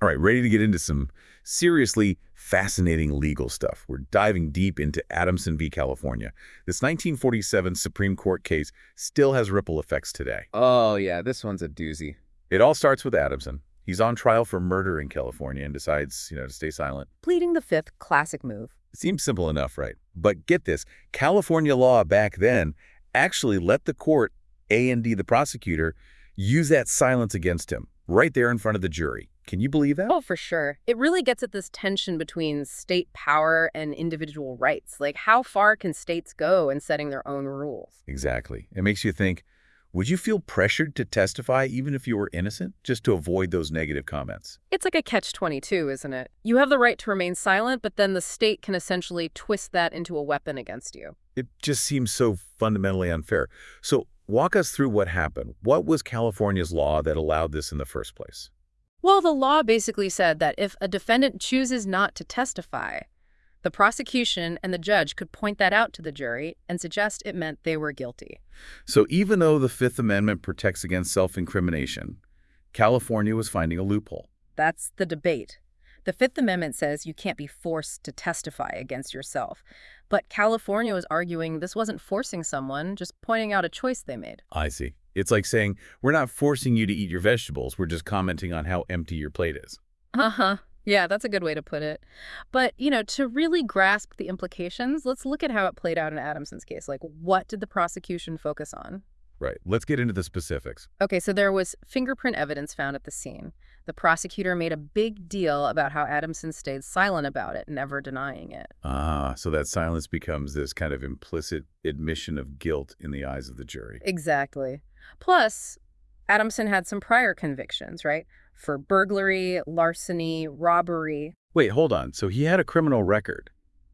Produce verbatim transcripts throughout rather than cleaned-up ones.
All right, ready to get into some seriously fascinating legal stuff. We're diving deep into Adamson v. California. This nineteen forty-seven Supreme Court case still has ripple effects today. Oh, yeah, this one's a doozy. It all starts with Adamson. He's on trial for murder in California and decides, you know, to stay silent. Pleading the fifth, classic move. It seems simple enough, right? But get this, California law back then actually let the court, A and D the prosecutor, use that silence against him right there in front of the jury. Can you believe that? Oh, for sure. It really gets at this tension between state power and individual rights. Like, how far can states go in setting their own rules? Exactly. It makes you think, would you feel pressured to testify even if you were innocent, just to avoid those negative comments? It's like a catch twenty-two, isn't it? You have the right to remain silent, but then the state can essentially twist that into a weapon against you. It just seems so fundamentally unfair. So walk us through what happened. What was California's law that allowed this in the first place? Well, the law basically said that if a defendant chooses not to testify, the prosecution and the judge could point that out to the jury and suggest it meant they were guilty. So even though the Fifth Amendment protects against self-incrimination, California was finding a loophole. That's the debate. The Fifth Amendment says you can't be forced to testify against yourself. But California was arguing this wasn't forcing someone, just pointing out a choice they made. I see. It's like saying, we're not forcing you to eat your vegetables, we're just commenting on how empty your plate is. Uh-huh. Yeah, that's a good way to put it. But, you know, to really grasp the implications, let's look at how it played out in Adamson's case. Like, what did the prosecution focus on? Right. Let's get into the specifics. Okay, so there was fingerprint evidence found at the scene. The prosecutor made a big deal about how Adamson stayed silent about it, never denying it. Ah, so that silence becomes this kind of implicit admission of guilt in the eyes of the jury. Exactly. Plus, Adamson had some prior convictions, right? For burglary, larceny, robbery. Wait, hold on. So he had a criminal record.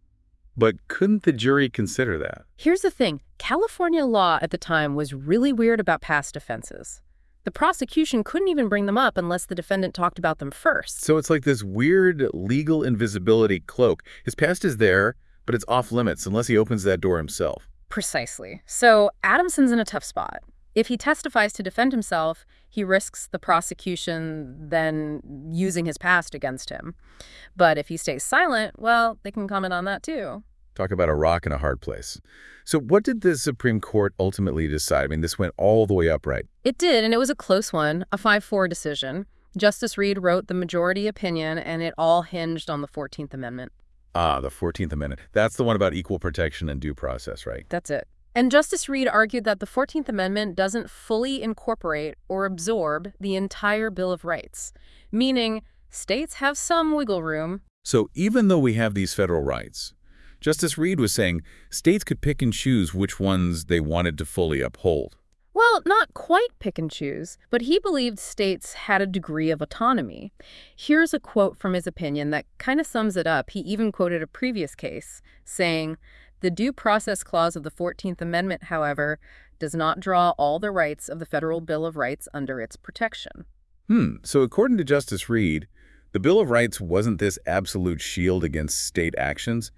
But couldn't the jury consider that? Here's the thing. California law at the time was really weird about past offenses. The prosecution couldn't even bring them up unless the defendant talked about them first. So it's like this weird legal invisibility cloak. His past is there, but it's off limits unless he opens that door himself. Precisely. So Adamson's in a tough spot. If he testifies to defend himself, he risks the prosecution then using his past against him. But if he stays silent, well, they can comment on that too. Talk about a rock and a hard place. So what did the Supreme Court ultimately decide? I mean, this went all the way up, right? It did, and it was a close one, a five four decision. Justice Reed wrote the majority opinion, and it all hinged on the fourteenth Amendment. Ah, the fourteenth Amendment. That's the one about equal protection and due process, right? That's it. And Justice Reed argued that the fourteenth Amendment doesn't fully incorporate or absorb the entire Bill of Rights, meaning states have some wiggle room. So even though we have these federal rights, Justice Reed was saying states could pick and choose which ones they wanted to fully uphold. Well, not quite pick and choose, but he believed states had a degree of autonomy. Here's a quote from his opinion that kind of sums it up. He even quoted a previous case, saying, "The Due Process Clause of the fourteenth Amendment, however, does not draw all the rights of the Federal Bill of Rights under its protection." Hmm, so according to Justice Reed, the Bill of Rights wasn't this absolute shield against state actions.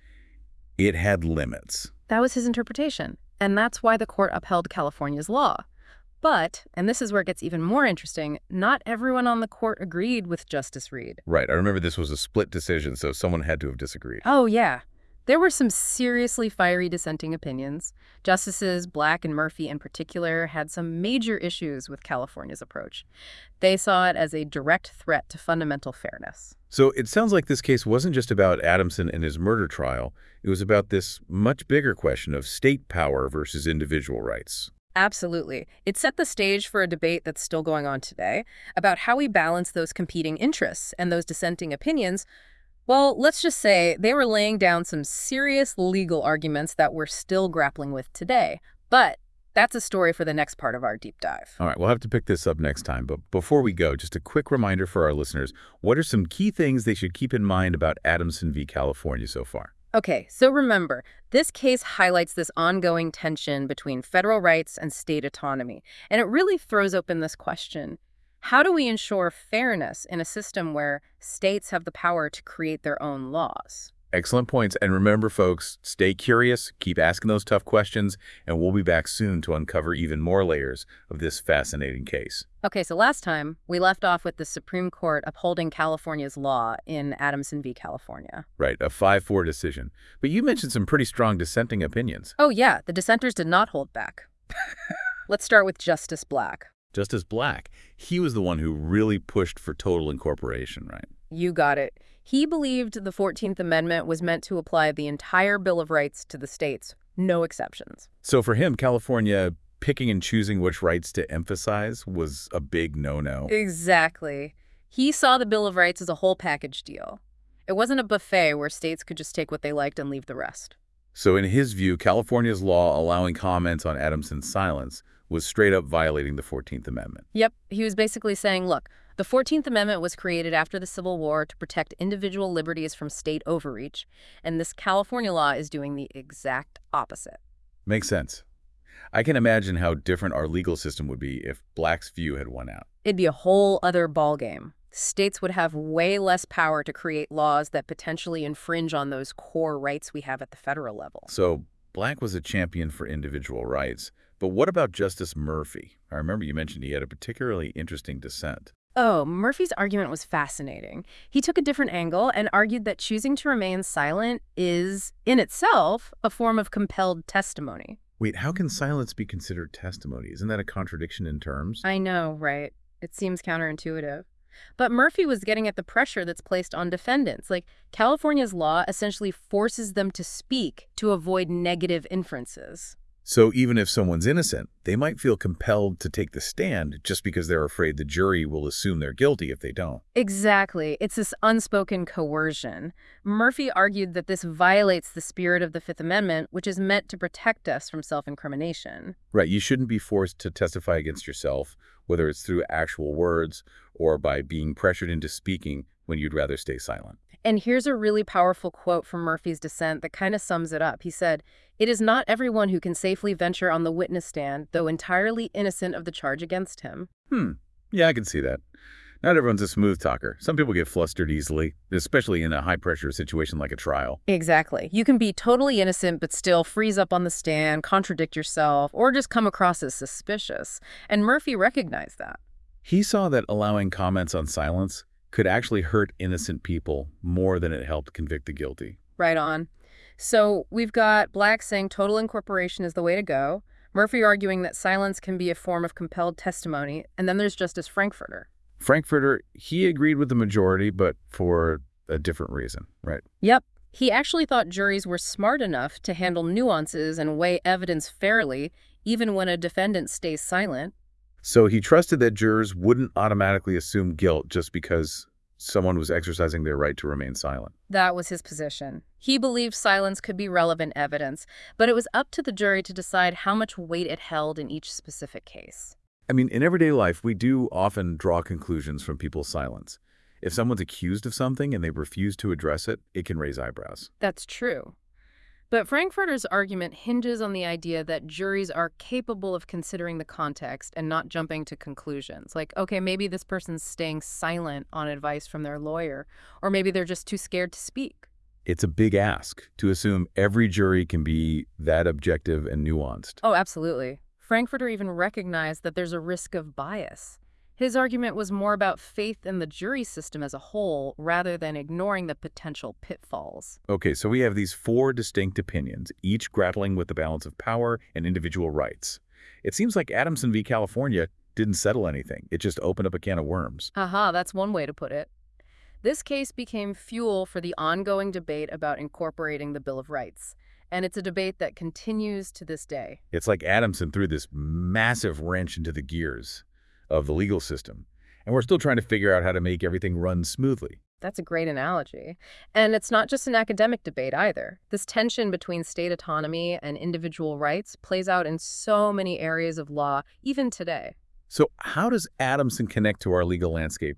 It had limits. That was his interpretation, and that's why the court upheld California's law. But, and this is where it gets even more interesting, not everyone on the court agreed with Justice Reed. Right, I remember this was a split decision, so someone had to have disagreed. Oh, yeah. There were some seriously fiery dissenting opinions. Justices Black and Murphy in particular had some major issues with California's approach. They saw it as a direct threat to fundamental fairness. So it sounds like this case wasn't just about Adamson and his murder trial. It was about this much bigger question of state power versus individual rights. Absolutely. It set the stage for a debate that's still going on today about how we balance those competing interests and those dissenting opinions. Well, let's just say they were laying down some serious legal arguments that we're still grappling with today. But that's a story for the next part of our deep dive. All right, we'll have to pick this up next time. But before we go, just a quick reminder for our listeners. What are some key things they should keep in mind about Adamson v. California so far? Okay, so remember, this case highlights this ongoing tension between federal rights and state autonomy. And it really throws open this question. How do we ensure fairness in a system where states have the power to create their own laws? Excellent points. And remember, folks, stay curious, keep asking those tough questions, and we'll be back soon to uncover even more layers of this fascinating case. Okay, so last time we left off with the Supreme Court upholding California's law in Adamson v. California. Right, a five four decision. But you mentioned some pretty strong dissenting opinions. Oh yeah, the dissenters did not hold back. Let's start with Justice Black. Justice Black, he was the one who really pushed for total incorporation, right? You got it. He believed the fourteenth Amendment was meant to apply the entire Bill of Rights to the states, no exceptions. So for him, California picking and choosing which rights to emphasize was a big no-no. Exactly. He saw the Bill of Rights as a whole package deal. It wasn't a buffet where states could just take what they liked and leave the rest. So in his view, California's law allowing comments on Adamson's silence was straight up violating the fourteenth Amendment. Yep, he was basically saying, look, the fourteenth Amendment was created after the Civil War to protect individual liberties from state overreach, and this California law is doing the exact opposite. Makes sense. I can imagine how different our legal system would be if Black's view had won out. It'd be a whole other ballgame. States would have way less power to create laws that potentially infringe on those core rights we have at the federal level. So Black was a champion for individual rights. But what about Justice Murphy? I remember you mentioned he had a particularly interesting dissent. Oh, Murphy's argument was fascinating. He took a different angle and argued that choosing to remain silent is, in itself, a form of compelled testimony. Wait, how can silence be considered testimony? Isn't that a contradiction in terms? I know, right? It seems counterintuitive. But Murphy was getting at the pressure that's placed on defendants. Like, California's law essentially forces them to speak to avoid negative inferences. So even if someone's innocent, they might feel compelled to take the stand just because they're afraid the jury will assume they're guilty if they don't. Exactly. It's this unspoken coercion. Murphy argued that this violates the spirit of the Fifth Amendment, which is meant to protect us from self-incrimination. Right. You shouldn't be forced to testify against yourself, whether it's through actual words or by being pressured into speaking when you'd rather stay silent. And here's a really powerful quote from Murphy's dissent that kind of sums it up. He said, "It is not everyone who can safely venture on the witness stand, though entirely innocent of the charge against him." Hmm. Yeah, I can see that. Not everyone's a smooth talker. Some people get flustered easily, especially in a high-pressure situation like a trial. Exactly. You can be totally innocent but still freeze up on the stand, contradict yourself, or just come across as suspicious. And Murphy recognized that. He saw that allowing comments on silence could actually hurt innocent people more than it helped convict the guilty. Right on. So we've got Black saying total incorporation is the way to go, Murphy arguing that silence can be a form of compelled testimony, and then there's Justice Frankfurter. Frankfurter, he agreed with the majority, but for a different reason, right? Yep. He actually thought juries were smart enough to handle nuances and weigh evidence fairly, even when a defendant stays silent. So he trusted that jurors wouldn't automatically assume guilt just because someone was exercising their right to remain silent. That was his position. He believed silence could be relevant evidence, but it was up to the jury to decide how much weight it held in each specific case. I mean, in everyday life, we do often draw conclusions from people's silence. If someone's accused of something and they refuse to address it, it can raise eyebrows. That's true. But Frankfurter's argument hinges on the idea that juries are capable of considering the context and not jumping to conclusions. Like, okay, maybe this person's staying silent on advice from their lawyer, or maybe they're just too scared to speak. It's a big ask to assume every jury can be that objective and nuanced. Oh, absolutely. Frankfurter even recognized that there's a risk of bias. His argument was more about faith in the jury system as a whole rather than ignoring the potential pitfalls. Okay, so we have these four distinct opinions, each grappling with the balance of power and individual rights. It seems like Adamson v. California didn't settle anything. It just opened up a can of worms. Aha, that's one way to put it. This case became fuel for the ongoing debate about incorporating the Bill of Rights. And it's a debate that continues to this day. It's like Adamson threw this massive wrench into the gears of the legal system. And we're still trying to figure out how to make everything run smoothly. That's a great analogy. And it's not just an academic debate either. This tension between state autonomy and individual rights plays out in so many areas of law, even today. So how does Adamson connect to our legal landscape today?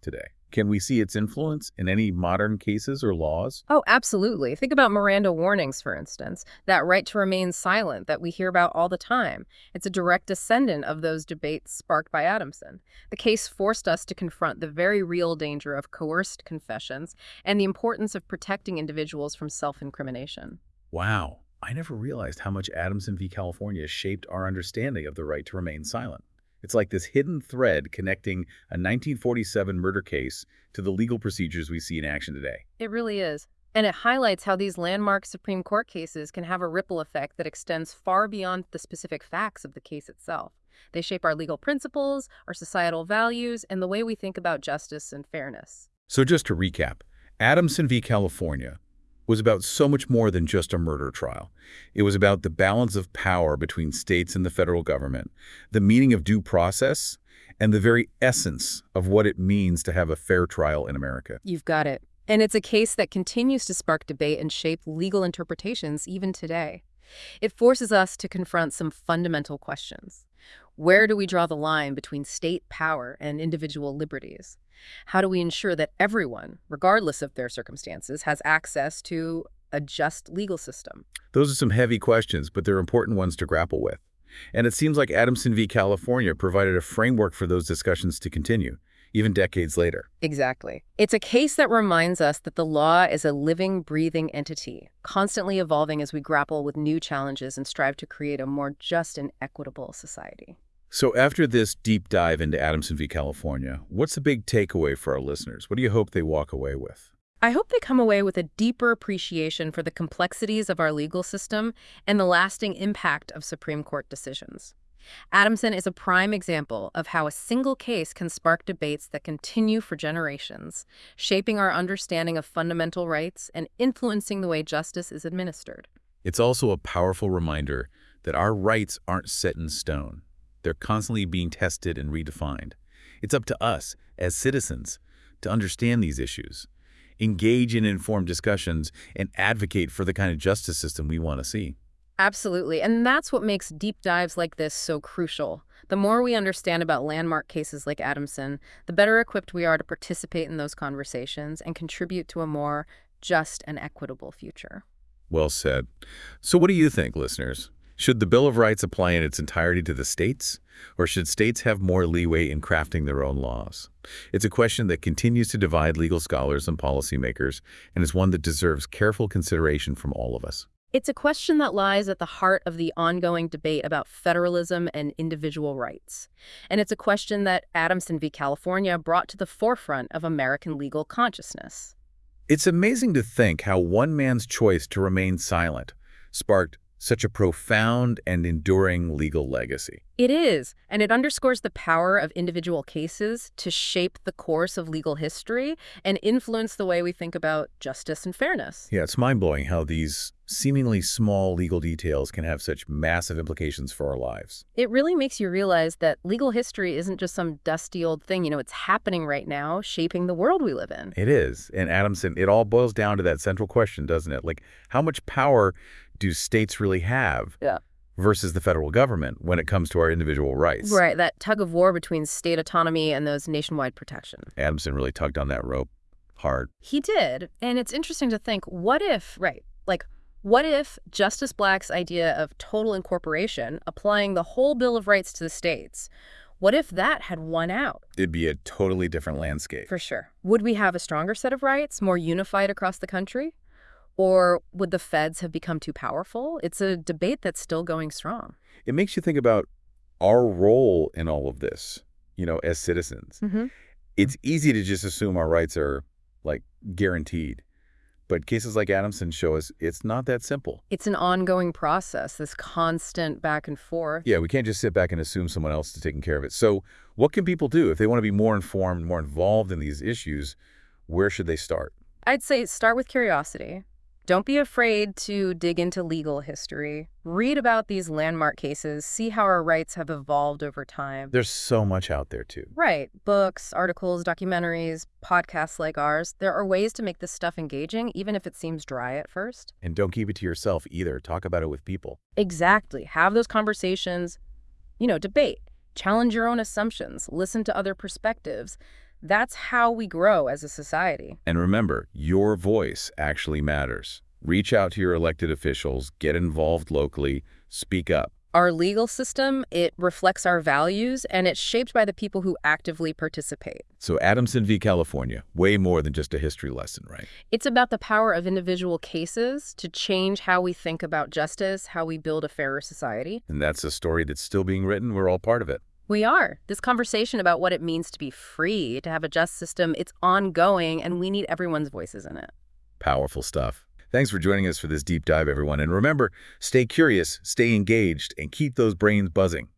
Can we see its influence in any modern cases or laws? Oh, absolutely. Think about Miranda warnings, for instance, that right to remain silent that we hear about all the time. It's a direct descendant of those debates sparked by Adamson. The case forced us to confront the very real danger of coerced confessions and the importance of protecting individuals from self-incrimination. Wow, I never realized how much Adamson v. California shaped our understanding of the right to remain silent. It's like this hidden thread connecting a nineteen forty-seven murder case to the legal procedures we see in action today. It really is. And it highlights how these landmark Supreme Court cases can have a ripple effect that extends far beyond the specific facts of the case itself. They shape our legal principles, our societal values, and the way we think about justice and fairness. So just to recap, Adamson v. California was about so much more than just a murder trial. It was about the balance of power between states and the federal government, the meaning of due process, and the very essence of what it means to have a fair trial in America. You've got it. And it's a case that continues to spark debate and shape legal interpretations even today. It forces us to confront some fundamental questions. Where do we draw the line between state power and individual liberties? How do we ensure that everyone, regardless of their circumstances, has access to a just legal system? Those are some heavy questions, but they're important ones to grapple with. And it seems like Adamson v. California provided a framework for those discussions to continue, even decades later. Exactly. It's a case that reminds us that the law is a living, breathing entity, constantly evolving as we grapple with new challenges and strive to create a more just and equitable society. So after this deep dive into Adamson v. California, what's the big takeaway for our listeners? What do you hope they walk away with? I hope they come away with a deeper appreciation for the complexities of our legal system and the lasting impact of Supreme Court decisions. Adamson is a prime example of how a single case can spark debates that continue for generations, shaping our understanding of fundamental rights and influencing the way justice is administered. It's also a powerful reminder that our rights aren't set in stone. They're constantly being tested and redefined. It's up to us, as citizens, to understand these issues, engage in informed discussions, and advocate for the kind of justice system we want to see. Absolutely, and that's what makes deep dives like this so crucial. The more we understand about landmark cases like Adamson, the better equipped we are to participate in those conversations and contribute to a more just and equitable future. Well said. So what do you think, listeners? Should the Bill of Rights apply in its entirety to the states, or should states have more leeway in crafting their own laws? It's a question that continues to divide legal scholars and policymakers, and is one that deserves careful consideration from all of us. It's a question that lies at the heart of the ongoing debate about federalism and individual rights. And it's a question that Adamson v. California brought to the forefront of American legal consciousness. It's amazing to think how one man's choice to remain silent sparked such a profound and enduring legal legacy. It is, and it underscores the power of individual cases to shape the course of legal history and influence the way we think about justice and fairness. Yeah, it's mind-blowing how these seemingly small legal details can have such massive implications for our lives. It really makes you realize that legal history isn't just some dusty old thing. You know, it's happening right now, shaping the world we live in. It is. And Adamson, it all boils down to that central question, doesn't it? Like, how much power do states really have Yeah. versus the federal government when it comes to our individual rights? Right, that tug of war between state autonomy and those nationwide protection. Adamson really tugged on that rope hard. He did, and it's interesting to think, what if, right, like, what if Justice Black's idea of total incorporation, applying the whole Bill of Rights to the states, what if that had won out? It'd be a totally different landscape. For sure. Would we have a stronger set of rights, more unified across the country? Or would the feds have become too powerful? It's a debate that's still going strong. It makes you think about our role in all of this, you know, as citizens. Mm-hmm. It's easy to just assume our rights are, like, guaranteed. But cases like Adamson show us it's not that simple. It's an ongoing process, this constant back and forth. Yeah, we can't just sit back and assume someone else is taking care of it. So what can people do if they want to be more informed, more involved in these issues? Where should they start? I'd say start with curiosity. Don't be afraid to dig into legal history. Read about these landmark cases. See how our rights have evolved over time. There's so much out there, too. Right. Books, articles, documentaries, podcasts like ours. There are ways to make this stuff engaging, even if it seems dry at first. And don't keep it to yourself either. Talk about it with people. Exactly. Have those conversations. You know, debate. Challenge your own assumptions. Listen to other perspectives. That's how we grow as a society. And remember, your voice actually matters. Reach out to your elected officials, get involved locally, speak up. Our legal system, it reflects our values, and it's shaped by the people who actively participate. So Adamson v. California, way more than just a history lesson, right? It's about the power of individual cases to change how we think about justice, how we build a fairer society. And that's a story that's still being written. We're all part of it. We are. This conversation about what it means to be free, to have a just system, it's ongoing, and we need everyone's voices in it. Powerful stuff. Thanks for joining us for this deep dive, everyone. And remember, stay curious, stay engaged, and keep those brains buzzing.